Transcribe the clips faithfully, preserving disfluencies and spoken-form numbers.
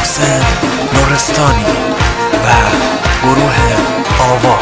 محسن نورستانی و گروه آوا.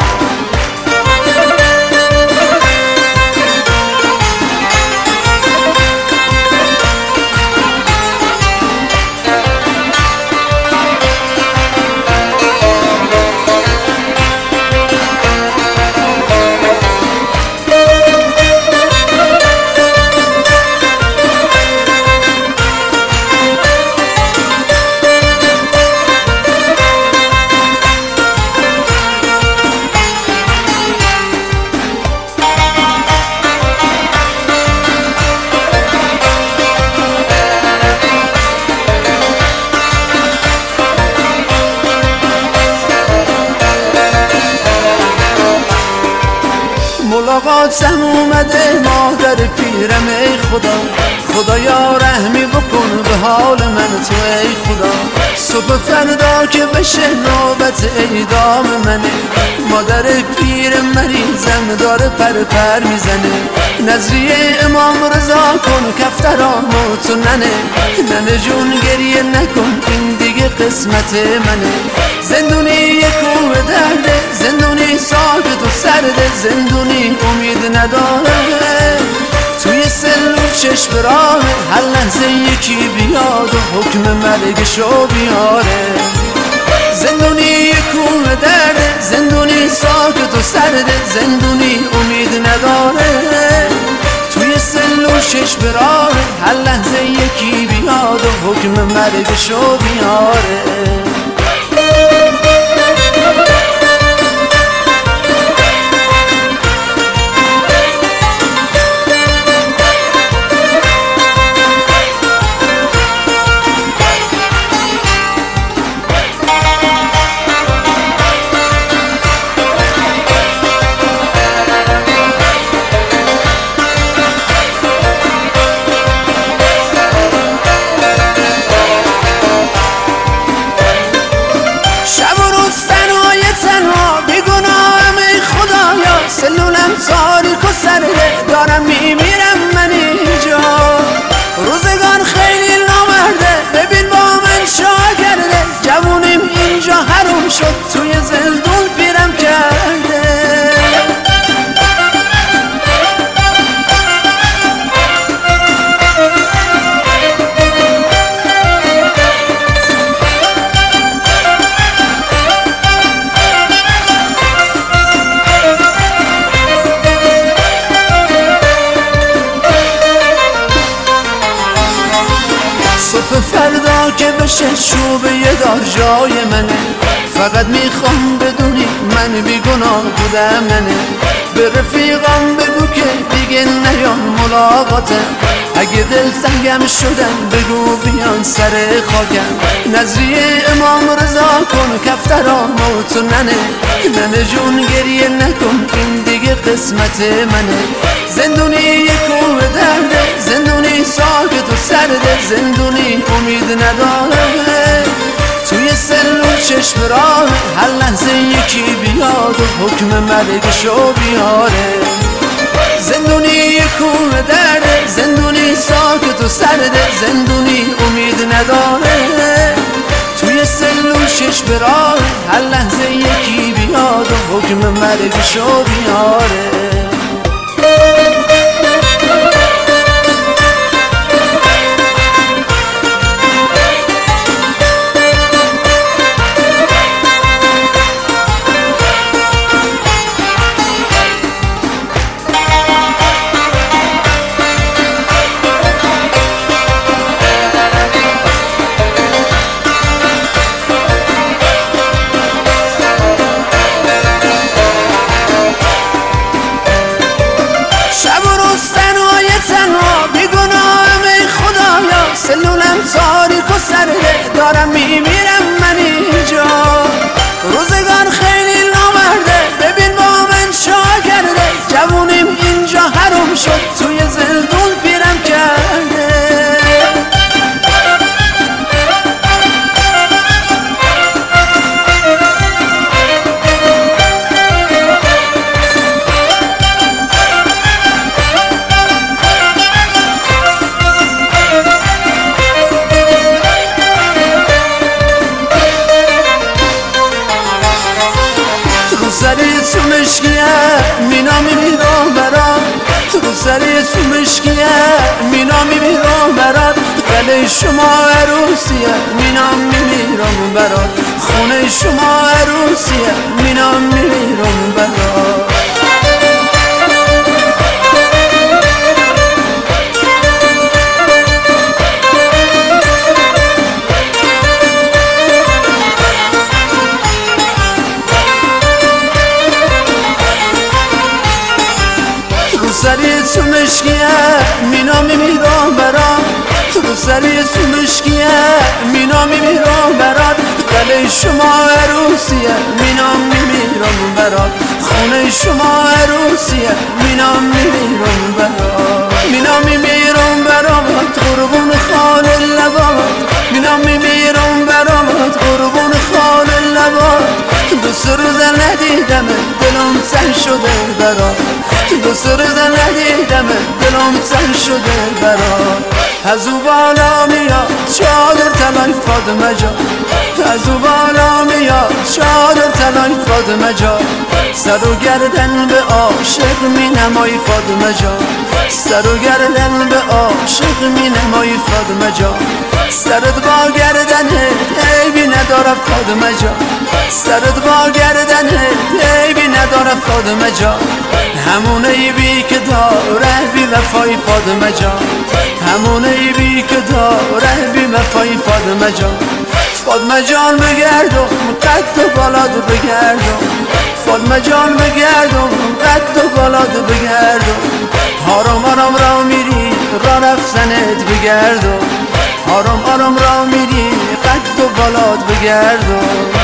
ملاقاتم اومده مادر پیرم، ای خدا خدایا رحمی بکن به حال من تو، ای خدا صبح فردا که بشه نوبت اعدام منه، مادر پیر مریضم داره پر پر میزنه، نذریه امام رضا کن کفترامو تو ننه، ننه جون گریه نکن این دیگه قسمت منه، زندونی یک کوه درده، زندونی ساکت و سرده، زندونی امید نداره، توی سلول چشم راه هر لحظه یکی بیاد و حکم مرگشو بیاره، زندونی یک کوه درده، زندونی ساکت و سرده، زندونی امید نداره، توی سلول چشم راه هر لحظه یکی بیاد و حکم مرگشو بیاره. تاریک و سرده دارم میمیرم من اینجا، روزگان خیلی نامرده ببین با من چا کرده، جوونیم اینجا حروم شد توی زندون پیرم کرده، فردا که بشه چوب یه دار جای منه، فقط میخوام بدونی من بیگناه بودم ننه، به رفیقام بگو که دیگه نیان ملاقاتم، اگه دل سنگم شدن بگو بیان سر خاکم، نذریه امام رضا کن کفترامو تو ننه، ننه جون گریه نکن این دیگه قسمت منه، زندونی یک کوه درده، زندونی ساکت و سرده، زندونی امید نداره، توی سلول چشم راه هر لحظه یکی بیاد و حکم مرگشو بیاره، زندونی یک کوه درده، زندونی ساکت و سرده، زندونی امید نداره، توی سلول چشم راه هر لحظه یکی بیاد و حکم مرگشو بیاره. تاریک و سرده دارم میمیرم من اینجا، روزگان خیلی نامرده ببین با من چا کرده، جوونیم اینجا حروم شد توی زندون پیرم کرده، مینا میمیرم برات رو سری سومشکیه مینا میمیرم برات قله شما عروسیه مینا میمیرم برات خونه شما عروسیه مینا میمیرم برات سری سومشکیه مینا میمیرم برات رو سری سومشکیه مینا میمیرم برات قله شما عروسیه مینا میمیرم برات خونه شما عروسیه مینا میمیرم برات مینا میمیرم برات قربون خال لبات مینا میمیرم برات قربون خال لبات دو سه روز ندیدم دلم تنگ شده برات دو سه روز ندیدم دلم تنگ شده برات از او بالا میاد چادر تلای فاطمه جان از او بالا میاد چادر تلای فاطمه جان سر و گردن به عاشق می نمایی فاطمه جان سر و گردن به عاشق می نمایی فاطمه جان سرت با گردنه عیبی نداره فاطمه جان سرت با گردنه عیبی نداره فاطمه جان همون عیبی که داره بی وفای فاطمه جان همون عیبی که داره بی وفای فاطمه جان فاطمه جان بگردم قد و بالاد بگردم فاطمه جان بگردم قد و بالاد بگردم آرام آرام را میری را رفتنت بگردم آرام آرام را میری قد و بالاد بگردم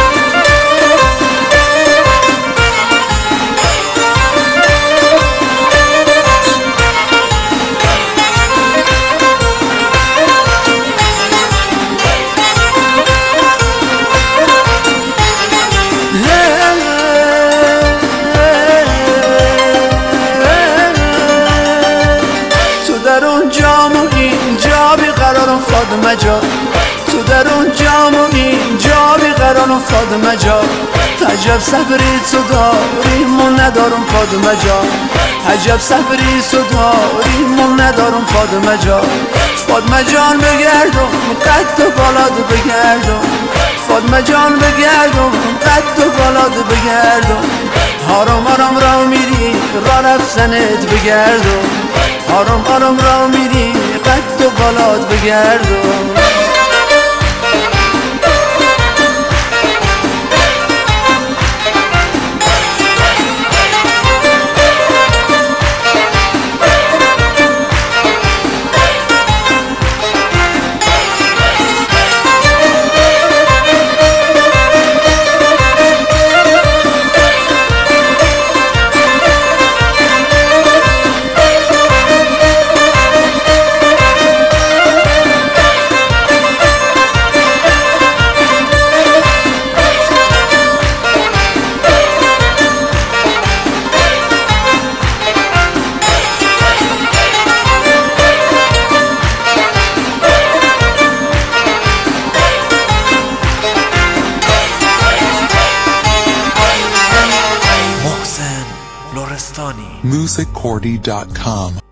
فاطمه جان تو در اون جام و اینجا بیقرارم فاطمه جان عجب صبری تو داری من ندارم فاطمه جان عجب صبری تو داری من ندارم فاطمه جان فاطمه جان بگردم قد و بالاد بگردم فاطمه جان بگردم قد و بالاد بگردم آرام آرام را میری را رفتنت بگردم آرام آرام را میری قد و بالاد بگردم لرستانی music cordy dot com